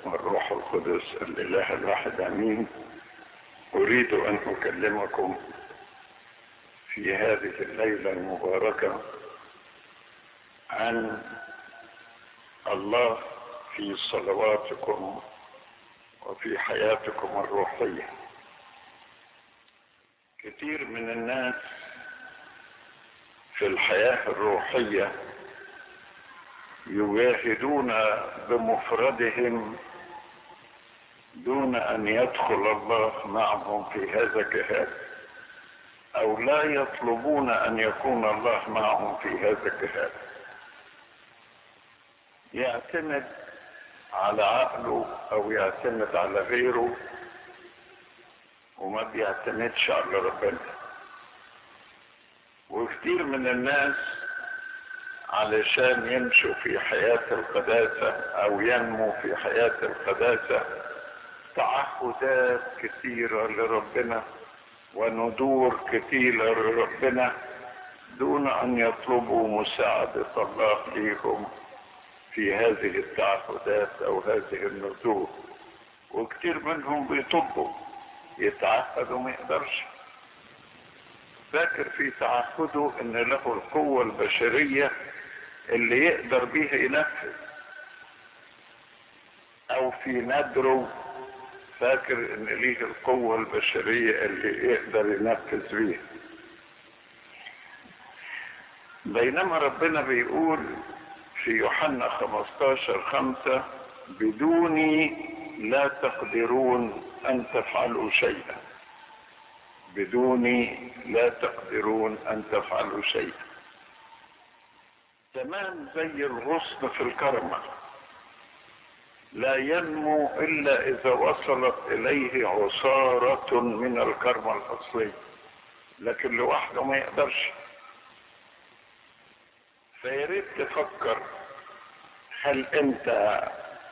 والروح القدس الإله الواحد آمين. أريد أن أكلمكم في هذه الليلة المباركة عن الله في صلواتكم وفي حياتكم الروحية. كثير من الناس في الحياة الروحية يجاهدون بمفردهم دون أن يدخل الله معهم في هذا الجهاد، أو لا يطلبون أن يكون الله معهم في هذا الجهاد. يعتمد على عقله أو يعتمد على غيره وما بيعتمدش على ربنا. وكثير من الناس علشان يمشوا في حياة القداسة أو ينمو في حياة القداسة تعهدات كثيرة لربنا وندور كثيرة لربنا دون أن يطلبوا مساعدة الله ليهم في هذه التعهدات أو هذه النذور. وكثير منهم بيطلبوا يتعهد وما يقدرش، فاكر في تعهده ان له القوة البشرية اللي يقدر بيها ينفذ، او في ندره فاكر ان ليه القوة البشرية اللي يقدر ينفذ بيها. بينما ربنا بيقول في يوحنا 15:5 بدوني لا تقدرون ان تفعلوا شيئا. بدوني لا تقدرون ان تفعلوا شيئا. تمام زي الغصن في الكرمة، لا ينمو الا اذا وصلت اليه عصارة من الكرمة الاصلية، لكن لوحده ما يقدرش. فياريت تفكر، هل انت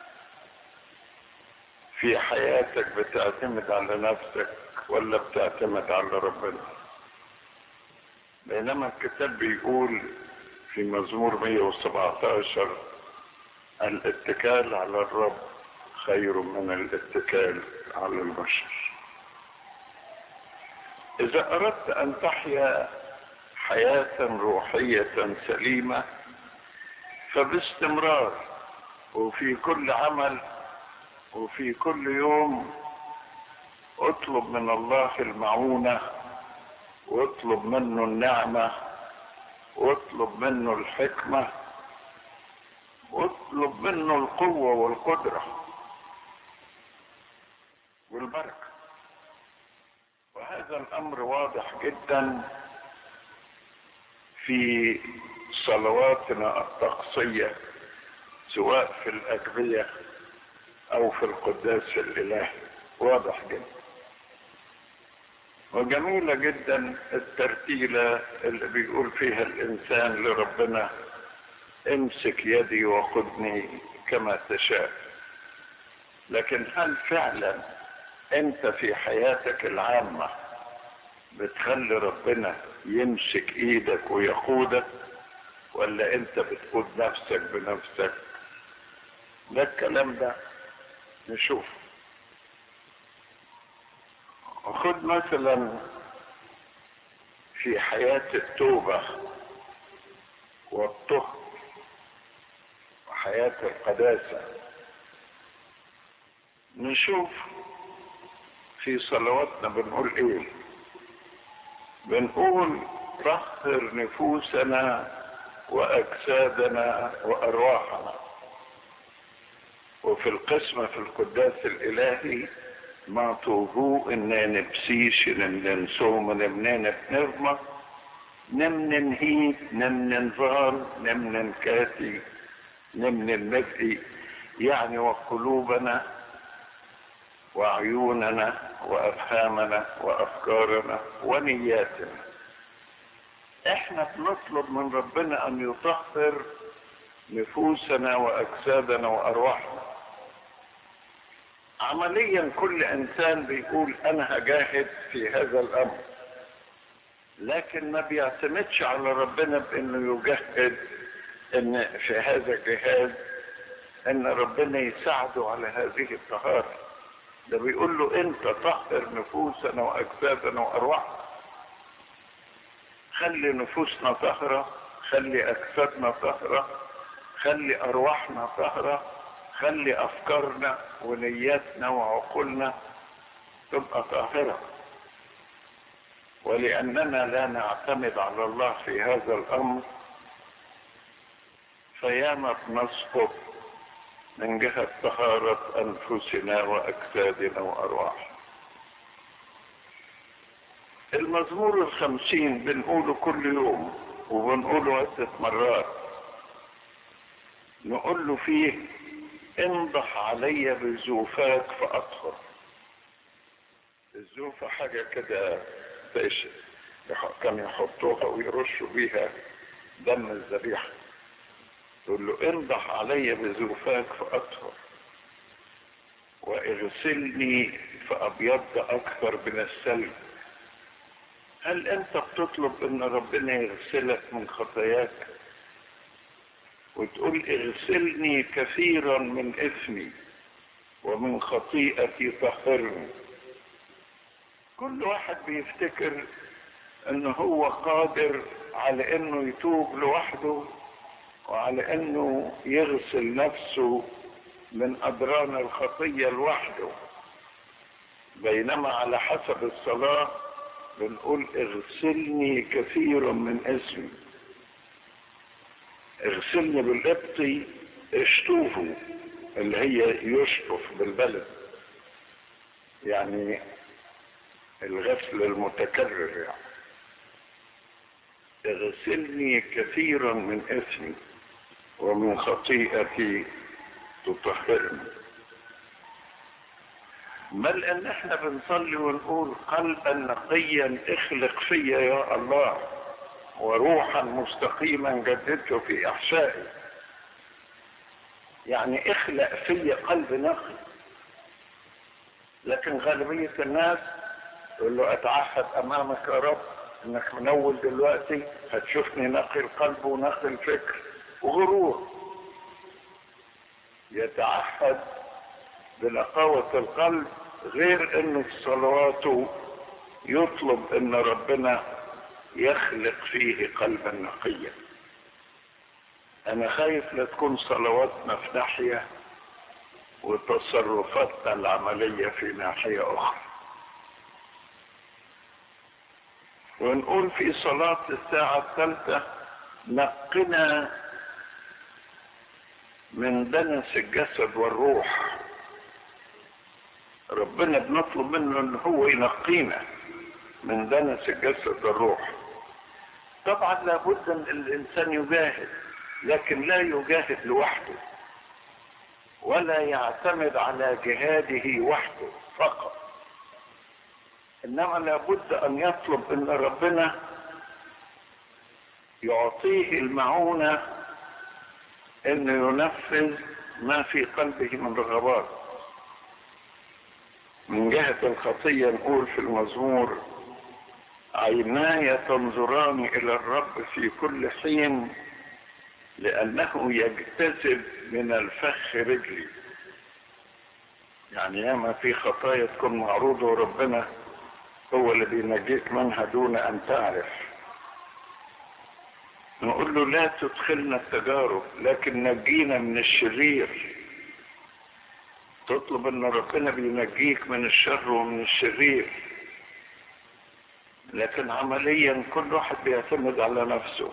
في حياتك بتعتمد على نفسك ولا بتعتمد على ربنا؟ بينما الكتاب بيقول في مزمور 117 الاتكال على الرب خير من الاتكال على البشر. إذا أردت أن تحيا حياة روحية سليمة فباستمرار وفي كل عمل وفي كل يوم اطلب من الله المعونة، واطلب منه النعمة، واطلب منه الحكمة، واطلب منه القوة والقدرة والبركة. وهذا الأمر واضح جدا في صلواتنا الطقسية سواء في الأجبية أو في القداس الإلهي، واضح جدا. وجميلة جدا الترتيلة اللي بيقول فيها الإنسان لربنا امسك يدي وخذني كما تشاء. لكن هل فعلا انت في حياتك العامة بتخلي ربنا يمسك ايدك ويقودك، ولا انت بتقود نفسك بنفسك؟ ده الكلام ده نشوف. خد مثلا في حياة التوبة والطهر وحياة القداسة، نشوف في صلواتنا بنقول ايه. بنقول طهر نفوسنا واجسادنا وارواحنا. وفي القسمة في القداس الالهي ما طوبو ان نبسيش ننسوم نمنين بنغمة نمن هيك نمن ظال نمن كاتي نمن مدئي، يعني وقلوبنا وعيوننا وافهامنا وافكارنا ونياتنا. احنا بنطلب من ربنا ان يطهر نفوسنا واجسادنا وارواحنا. عمليا كل انسان بيقول انا هجاهد في هذا الامر، لكن ما بيعتمدش على ربنا بانه يجهد ان في هذا الجهاد ان ربنا يساعده على هذه الطهارة. ده بيقول له انت طهر نفوسنا واجسادنا وارواحنا. خلي نفوسنا طهرة، خلي اجسادنا طهرة، خلي ارواحنا طهرة، خلي افكارنا ونياتنا وعقولنا تبقى طاهرة. ولاننا لا نعتمد على الله في هذا الامر فياما بنسقط من جهة طهارة انفسنا واجسادنا وارواحنا. المزمور 50 بنقوله كل يوم وبنقوله عدة مرات. نقول له فيه انضح علي بزوفاك فاطهر. الزوفة حاجة كده كان يحطوها ويرشوا بيها دم الذبيحة. يقول له انضح علي بزوفاك فاطهر واغسلني فابيض اكثر من الثلج. هل انت بتطلب ان ربنا يغسلك من خطاياك وتقول اغسلني كثيرا من اثمي ومن خطيئتي طهرني؟ كل واحد بيفتكر ان هو قادر على انه يتوب لوحده وعلى انه يغسل نفسه من ادران الخطية لوحده، بينما على حسب الصلاة بنقول اغسلني كثيرا من اسمي. اغسلني بالقبطي اشطوفه، اللي هي يشطف بالبلد، يعني الغسل المتكرر. يعني اغسلني كثيرا من اثمي ومن خطيئتي تطهرني. بل ان احنا بنصلي ونقول قلبا نقيا اخلق فيا يا الله وروحا مستقيما جددته في احشائي. يعني اخلق فيا قلب نقي. لكن غالبية الناس يقول له اتعهد امامك يا رب انك منول دلوقتي هتشوفني نقي القلب ونقي الفكر، وغرور. يتعهد بنقاوة القلب غير انه في صلواته يطلب ان ربنا يخلق فيه قلبا نقيا. انا خايف لا تكون صلواتنا في ناحية وتصرفاتنا العملية في ناحية اخرى. ونقول في صلاة الساعة الثالثة نقنا من دنس الجسد والروح. ربنا بنطلب منه ان هو ينقينا من دنس الجسد والروح. طبعا لابد ان الانسان يجاهد، لكن لا يجاهد لوحده ولا يعتمد على جهاده وحده فقط، انما لابد ان يطلب ان ربنا يعطيه المعونة انه ينفذ ما في قلبه من رغبات. من جهة الخطية نقول في المزمور عيناي تنظران الى الرب في كل حين لانه يجتذب من الفخ رجلي. يعني ياما في خطايا تكون معروضة وربنا هو اللي بينجيك منها دون ان تعرف. نقول له لا تدخلنا التجارب لكن نجينا من الشرير. تطلب ان ربنا بينجيك من الشر ومن الشرير، لكن عمليا كل واحد بيعتمد على نفسه،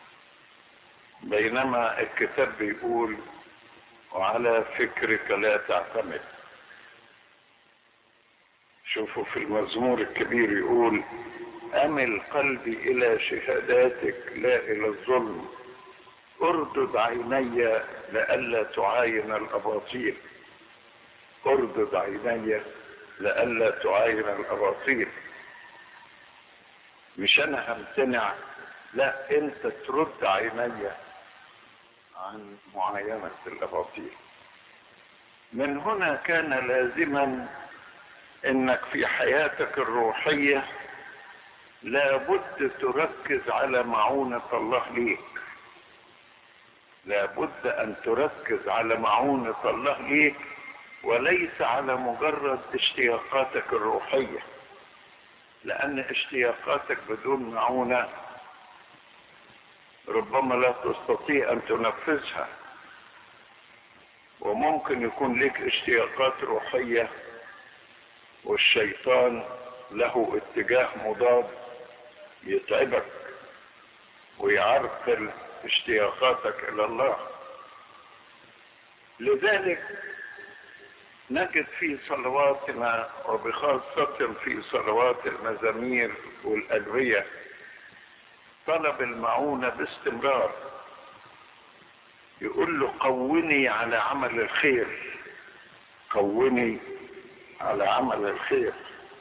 بينما الكتاب بيقول وعلى فكرك لا تعتمد. شوفوا في المزمور الكبير يقول امل قلبي الى شهاداتك لا الى الظلم، اردد عيني لئلا تعاين الاباطيل. اردد عيني لئلا تعاين الاباطيل. مش انا همتنع، لا انت ترد عيني عن معاينة الاباطيل. من هنا كان لازما انك في حياتك الروحية لابد تركز على معونة الله ليك. لابد ان تركز على معونة الله ليك، وليس على مجرد اشتياقاتك الروحية، لان اشتياقاتك بدون معونة ربما لا تستطيع ان تنفذها. وممكن يكون لك اشتياقات روحية والشيطان له اتجاه مضاد يتعبك ويعرقل اشتياقاتك الى الله. لذلك نجد في صلواتنا وبخاصة في صلوات المزامير والأدعية طلب المعونة باستمرار. يقول له قوني على عمل الخير، قوني على عمل الخير.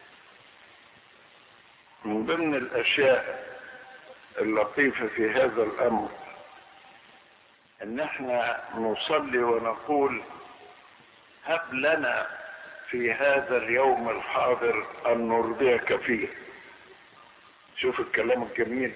من ضمن الأشياء اللطيفة في هذا الأمر ان احنا نصلي ونقول هب لنا في هذا اليوم الحاضر ان نرضيك فيه. شوف الكلام الجميل،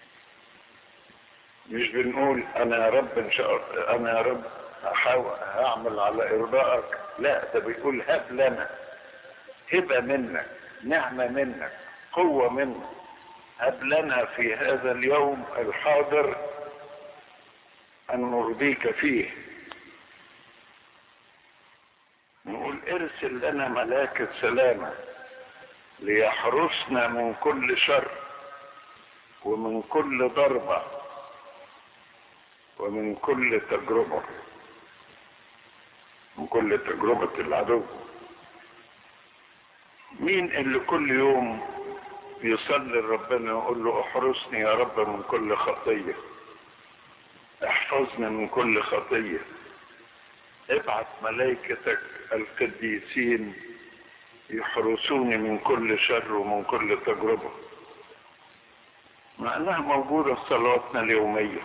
مش بنقول انا يا رب ان شاء الله انا يا رب هعمل على ارضائك، لا، ده بيقول هب لنا، هبة منك، نعمة منك، قوة منك، هب لنا في هذا اليوم الحاضر ان نرضيك فيه. نقول ارسل لنا ملاك السلامة ليحرسنا من كل شر ومن كل ضربة ومن كل تجربة، من كل تجربة العدو. مين اللي كل يوم يصلي لربنا يقول له احرسني يا رب من كل خطية، احفظني من كل خطية، ابعث ملائكتك القديسين يحرسوني من كل شر ومن كل تجربة. مع انها موجودة في صلواتنا اليومية،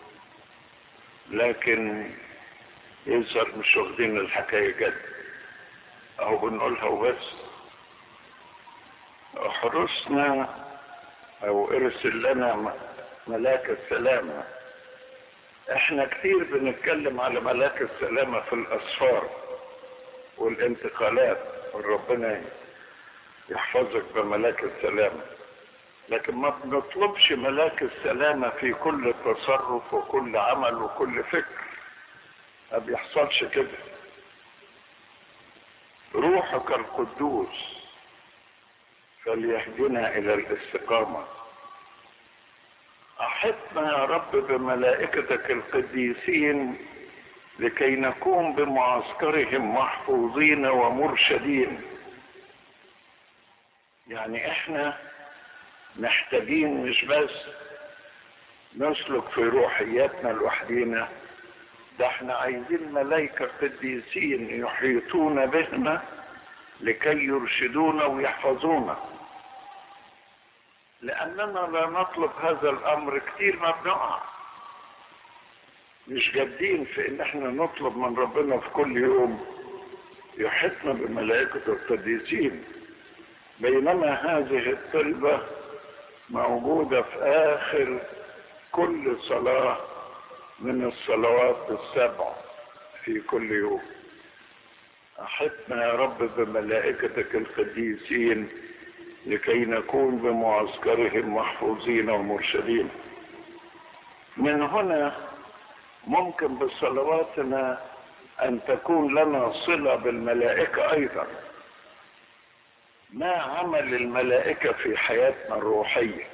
لكن يظهر مش واخدين الحكاية جد، اهو بنقولها وبس. احرسنا او ارسل لنا ملاك السلامة. احنا كتير بنتكلم على ملاك السلامة في الاسفار والانتقالات، وربنا يحفظك بملاك السلامة، لكن ما بنطلبش ملاك السلامة في كل تصرف وكل عمل وكل فكر، ما بيحصلش كده. روحك القدوس فليهدنا الى الاستقامة. احطنا يا رب بملائكتك القديسين لكي نكون بمعسكرهم محفوظين ومرشدين. يعني احنا محتاجين مش بس نسلك في روحياتنا لوحدينا، ده احنا عايزين ملائكة قديسين يحيطون بنا لكي يرشدونا ويحفظونا. لأننا لا نطلب هذا الأمر كتير، ما بنقع، مش جادين في إن احنا نطلب من ربنا في كل يوم يحيطنا بملائكة القديسين، بينما هذه الطلبة موجودة في آخر كل صلاة من الصلوات السبع في كل يوم. أحطنا يا رب بملائكتك القديسين لكي نكون بمعسكرهم محفوظين ومرشدين. من هنا ممكن بصلواتنا أن تكون لنا صلة بالملائكة أيضا. ما عمل الملائكة في حياتنا الروحية،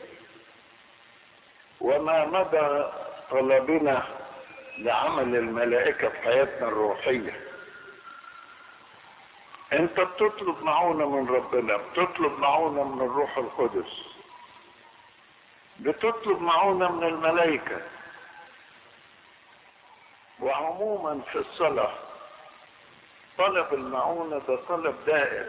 وما مدى طلبنا لعمل الملائكة في حياتنا الروحية. انت بتطلب معونة من ربنا، بتطلب معونة من الروح القدس، بتطلب معونة من الملائكة. وعموما في الصلاة طلب المعونة ده طلب دائم.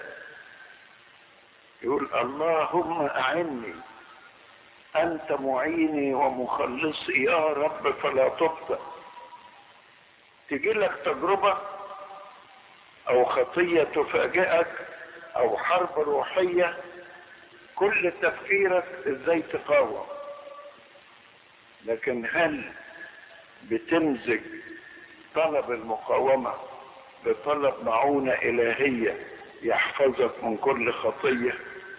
يقول اللهم أعني، أنت معيني ومخلصي يا رب فلا تبطئ. تجي لك تجربة أو خطية تفاجئك أو حرب روحية، كل تفكيرك إزاي تقاوم. لكن هل بتمزج طلب المقاومة بطلب معونة إلهية يحفظك من كل خطية.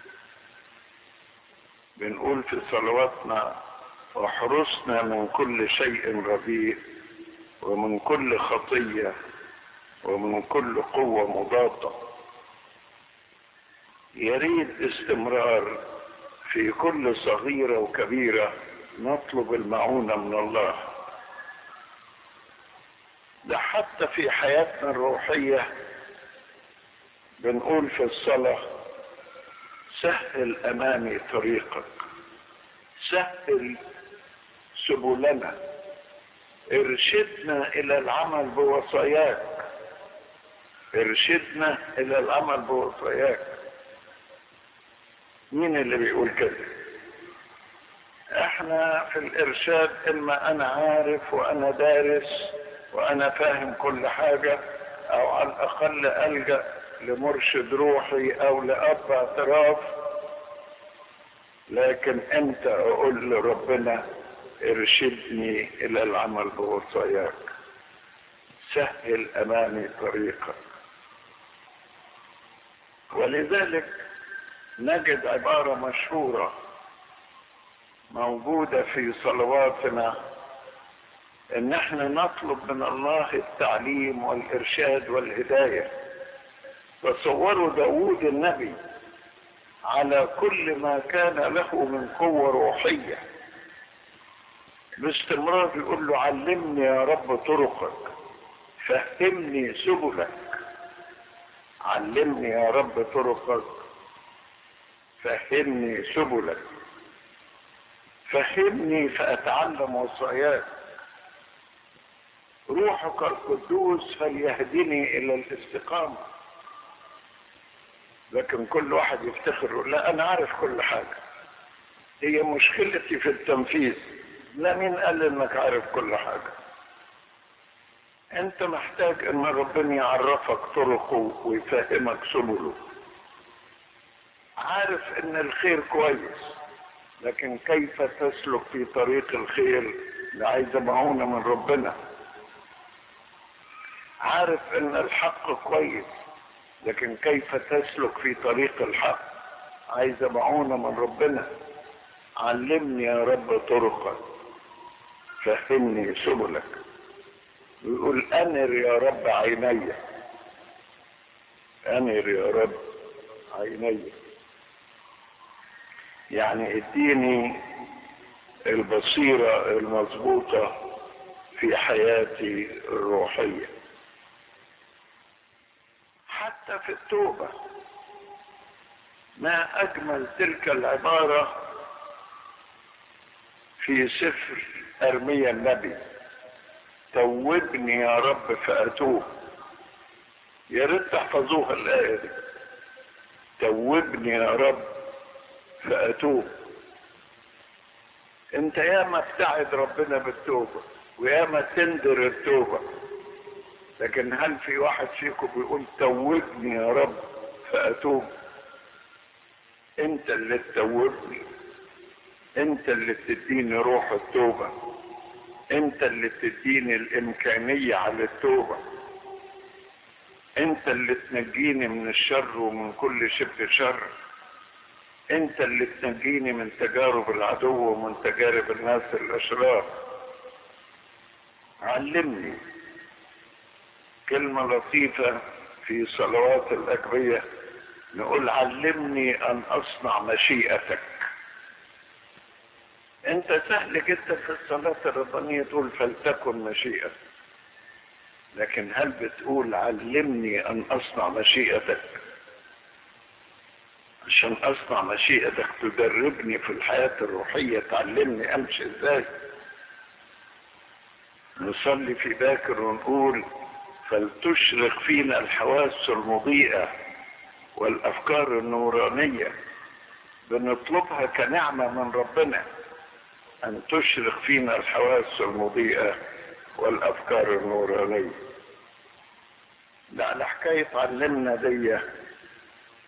بنقول في صلواتنا: احرسنا من كل شيء رديء ومن كل خطية ومن كل قوة مضادة. يريد استمرار في كل صغيرة وكبيرة نطلب المعونة من الله. ده حتى في حياتنا الروحية بنقول في الصلاة: سهل أمامي طريقك، سهل سبلنا، ارشدنا إلى العمل بوصاياك، ارشدنا إلى العمل بوصاياك. مين اللي بيقول كده؟ احنا في الإرشاد إما أنا عارف وأنا دارس وأنا فاهم كل حاجة، أو على الأقل ألجأ لمرشد روحي أو لأب اعتراف، لكن أنت أقول لربنا: ارشدني إلى العمل بوصاياك، سهل أمامي طريقك. ولذلك نجد عبارة مشهورة موجودة في صلواتنا، ان احنا نطلب من الله التعليم والارشاد والهداية. تصوروا داود النبي على كل ما كان له من قوة روحية باستمرار يقول له: علمني يا رب طرقك، فهمني سبلك. علمني يا رب طرقك، فهمني سبلك، فهمني فأتعلم وصاياك. روحك القدوس فليهدني إلى الاستقامة. لكن كل واحد يفتخر: لا أنا عارف كل حاجة، هي مشكلتي في التنفيذ. لا، مين قال إنك عارف كل حاجة؟ أنت محتاج إن ربنا يعرفك طرقه ويفهمك سبله. عارف إن الخير كويس، لكن كيف تسلك في طريق الخير ده عايز معونة من ربنا. عارف ان الحق كويس، لكن كيف تسلك في طريق الحق عايز معونة من ربنا. علمني يا رب طرقك، فهمني سبلك. ويقول: انر يا رب عيني، انر يا رب عيني، يعني اديني البصيرة المضبوطة في حياتي الروحية. حتى في التوبة ما أجمل تلك العبارة في سفر أرميا النبي: توبني يا رب فأتوب. يا ريت تحفظوها الآية دي: توبني يا رب فأتوب. انت ياما ابتعد ربنا بالتوبة وياما تندر التوبة، لكن هل في واحد فيكم بيقول: توبني يا رب فأتوب؟ انت اللي تتوبني، انت اللي تديني روح التوبة، انت اللي تديني الامكانية على التوبة، انت اللي تنجيني من الشر ومن كل شبه شر، انت اللي تنجيني من تجارب العدو ومن تجارب الناس الاشرار. علمني. كلمة لطيفة في صلوات الأجبية نقول: علمني أن أصنع مشيئتك. أنت سهل جدا في الصلاة الربانية تقول: فلتكن مشيئتك، لكن هل بتقول: علمني أن أصنع مشيئتك؟ عشان أصنع مشيئتك تدربني في الحياة الروحية، تعلمني أمشي إزاي. نصلي في باكر ونقول: فلتشرق فينا الحواس المضيئة والأفكار النورانية. بنطلبها كنعمة من ربنا أن تشرق فينا الحواس المضيئة والأفكار النورانية. ده على حكاية علمنا دي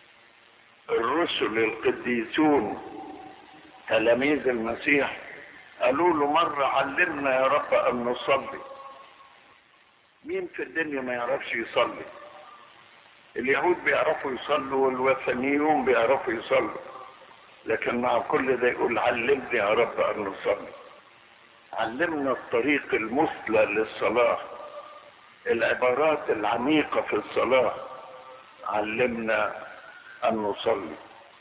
الرسل القديسون تلاميذ المسيح قالوا له مرة علمنا يا رب ان نصلي. مين في الدنيا ما يعرفش يصلي؟ اليهود بيعرفوا يصلوا والوثنيون بيعرفوا يصلوا، لكن مع كل ده يقول علمني يا رب ان نصلي. علمنا الطريق المثلى للصلاة، العبارات العميقة في الصلاة. علمنا ان نصلي.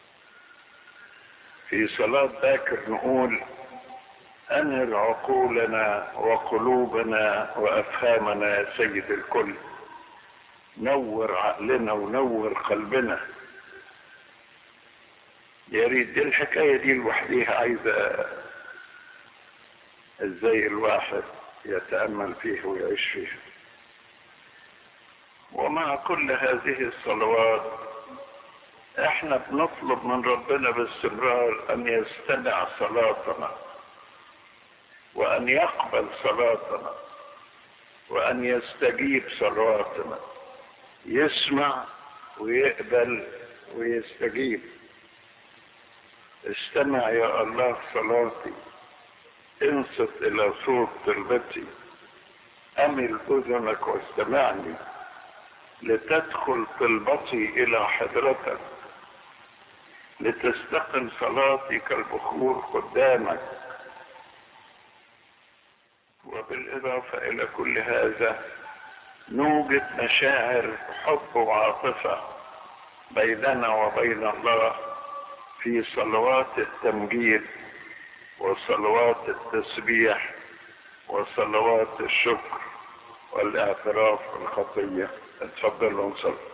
في صلاة باكر نقول انر عقولنا وقلوبنا وافهامنا يا سيد الكل. نور عقلنا ونور قلبنا. يا ريت دي الحكاية دي لوحديها عايزة ازاي الواحد يتأمل فيها ويعيش فيها. ومع كل هذه الصلوات احنا بنطلب من ربنا باستمرار ان يستمع صلاتنا وان يقبل صلاتنا وان يستجيب صلواتنا. يسمع ويقبل ويستجيب. استمع يا الله صلاتي، انصت الى صوت طلبتي، امل اذنك واستمعني لتدخل طلبتي الى حضرتك، لتستقم صلاتي كالبخور قدامك. وبالاضافه الى كل هذا نوجد مشاعر حب وعاطفه بيننا وبين الله في صلوات التمجيد وصلوات التسبيح وصلوات الشكر والاعتراف بالخطيه. اتفضلوا نصلي.